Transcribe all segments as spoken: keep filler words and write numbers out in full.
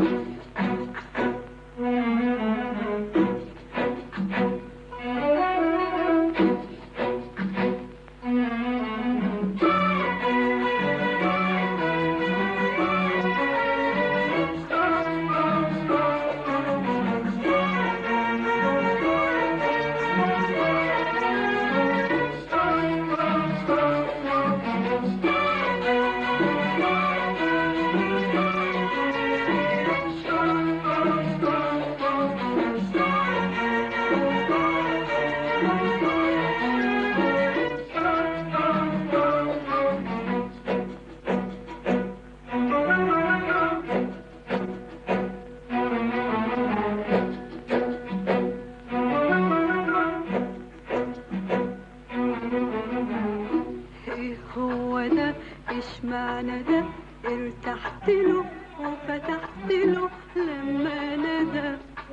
اشمعنى ده ارتحت له وفتحت له لما ندى؟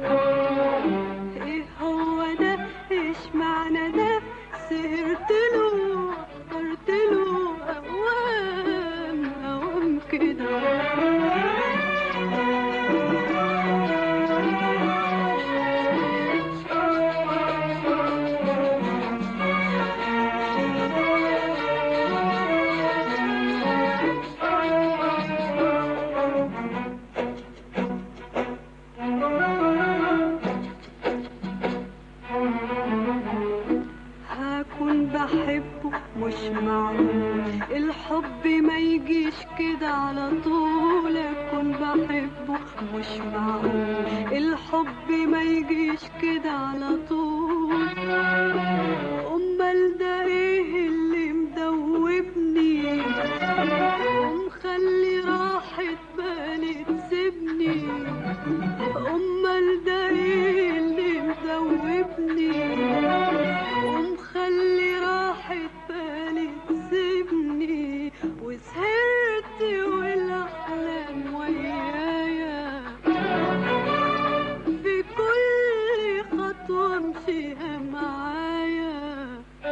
ايه هو ده اشمعنى ده سهرت له واخترت له اوام اوام كده؟ بحبه مش معقول الحب ما يجيش كده على طول. اكون بحبه مش معقول الحب ما يجيش كده على طول. امال ده ايه اللي مدوبني ومخلي راحة بالي تسيبني؟ امال ده ايه اللي مدوبني ومخلي راحة بالي تسيبني؟ وسهرت والاحلام ويايا في كل خطوة امشيها معايا.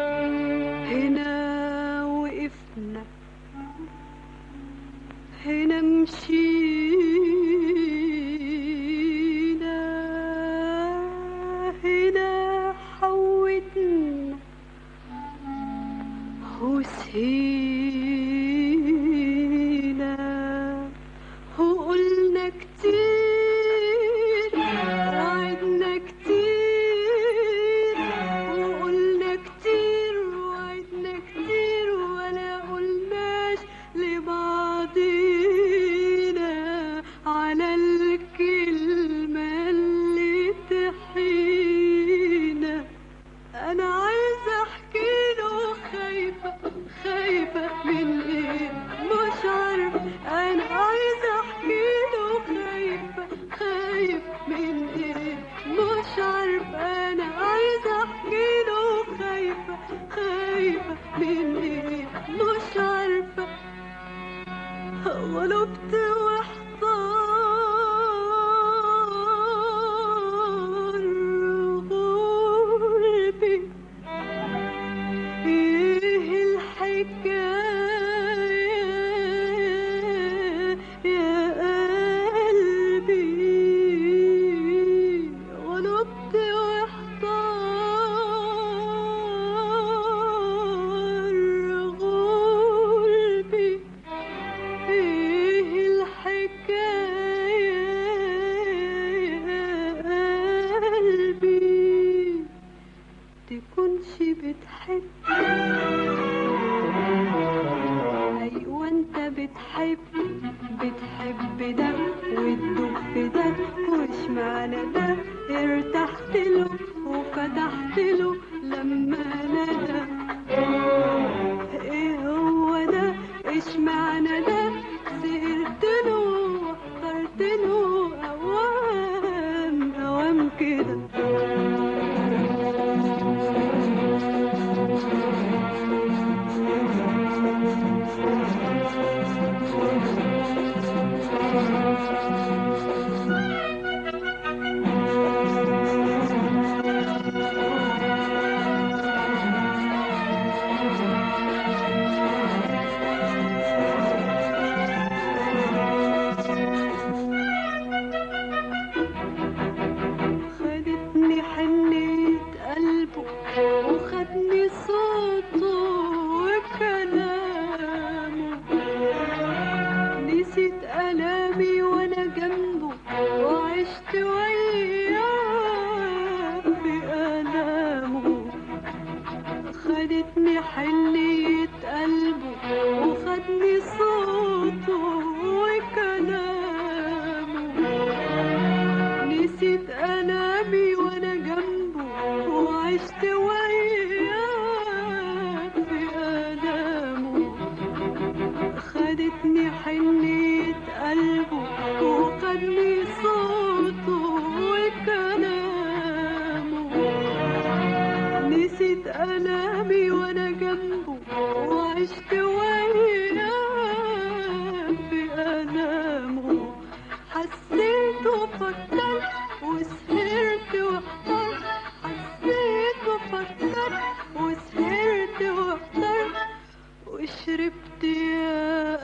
هنا وقفنا هنا مشينا هنا حوتنا وسهينا وقلنا كتير وعدنا كتير وقلنا كتير وعدنا كتير ولا قلناش لبعضينا على الكلمة اللي تحينا. أنا عايزة أحكي له خايفة خايفة من إيه مش عارفة. أنا عايزة أحكي له خايفة خايف من إيه مش عارفة. أنا عايزة أحكي له خايفة خايفة من إيه مش عارفة. غلبت واحتار غربي ايه الحكاية يا قلبي؟ غلبت واحتار غربي ايه الحكاية يا قلبي؟ تكونش بتحب ايوه انت بتحب بتحب ده وتدوب في ده. واشمعنى ده ارتحت له وفتحت له لما ندى؟ ايه هو ده اشمعنى ده سهرت له واخترت له اوام اوام كده؟ وعشت وياه في آلامه. خدتني حنية قلبه وخدني صوته وكلامه. نسيت ألامي وأنا جنبه وعشت وياه في آلامه. خدتني حنية قلبه وخدني صوته وكلامه. نسيت ألامي وأنا جنبه وعشت وياه في آلامه. حسيت وفكرت وسهرت واحترت. حسيت وفكرت وسهرت واحترت وشربت يا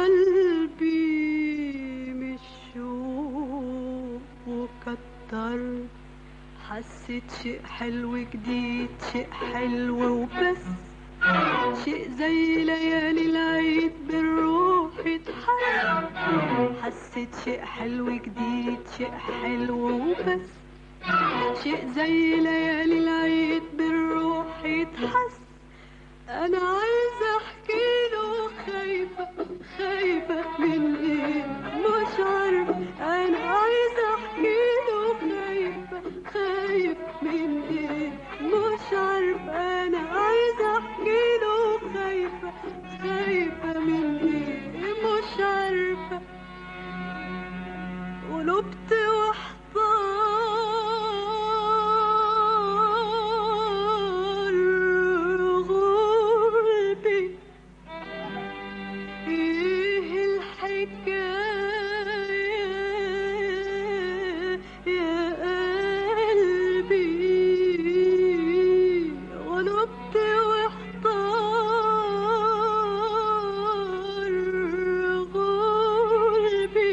قلبي من الشوق وكترت. حسيت شيء حلو جديد، شيء حلو وبس، شيء زي ليالي العيد بالروح اتحس. حسيت شيء حلو جديد، شيء حلو وبس، شيء زي ليالي العيد بالروح يتحس. انا عايزه احكي له، خايفه خايفه من ايه مش عارفه. انا عايزه احكي له، خايفه خايف من ايه مش عارفه. انا عايزه احكي له، خايفه خايفه من ايه مش عارفه. قلبت واحتار غربي. ايه الحكاية يا قلبي؟ قلبت واحتار غربي.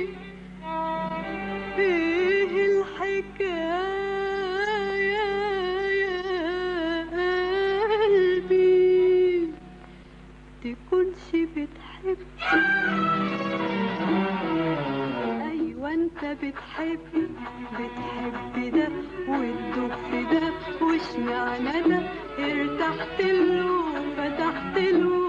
ايه الحكاية يا قلبي؟ تكونش بتحب؟ ايوه انت بتحب، بتحب ده وتدوب في ده. وش معنى ده؟ ارتحت له فتحت له